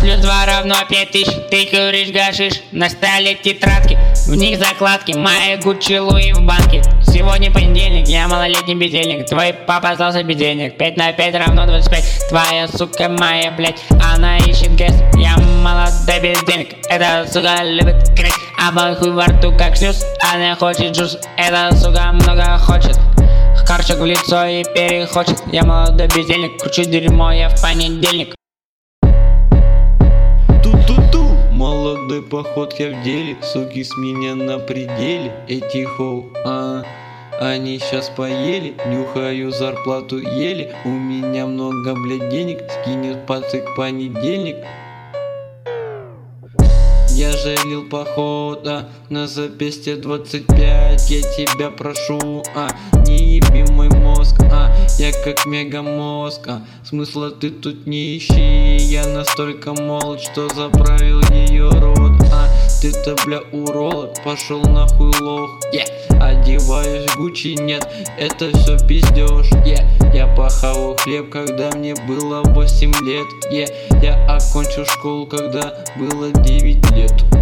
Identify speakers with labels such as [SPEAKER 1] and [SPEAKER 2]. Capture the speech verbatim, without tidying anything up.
[SPEAKER 1] плюс два равно пять тысяч. Ты куришь гашиш, на столе тетрадки, в них закладки, мои Гуччи Луи в банке. Сегодня понедельник, я малолетний бездельник. Твой папа остался без денег. Пять на пять равно двадцать пять. Твоя сука моя, блять, она ищет гэс. Я молодой без денег. Эта сука любит крэк, а мой хуй во рту как снюс. Она хочет джус, эта сука много хочет. Карчик в лицо и перехочет. Я молодой бездельник, кручу дерьмо я в понедельник.
[SPEAKER 2] Ту-ту-ту, молодой поход я в деле. Суки с меня на пределе. Эти хоу, а, они сейчас поели. Нюхаю зарплату еле. У меня много, блядь, денег. Скинет пацик понедельник. Я жалел похода на запястье двадцать пять. Я тебя прошу, а, не еби мой мозг, а, я как мегамозг, а, смысла ты тут не ищи. Я настолько молод, что заправил ее рот, а, ты-то, бля, урод, пошел нахуй лох, yeah. Одеваюсь Гуччи, нет, это все пиздеж, yeah. Я похавал хлеб, когда мне было восемь лет, yeah. Я окончил школу, когда было девять лет.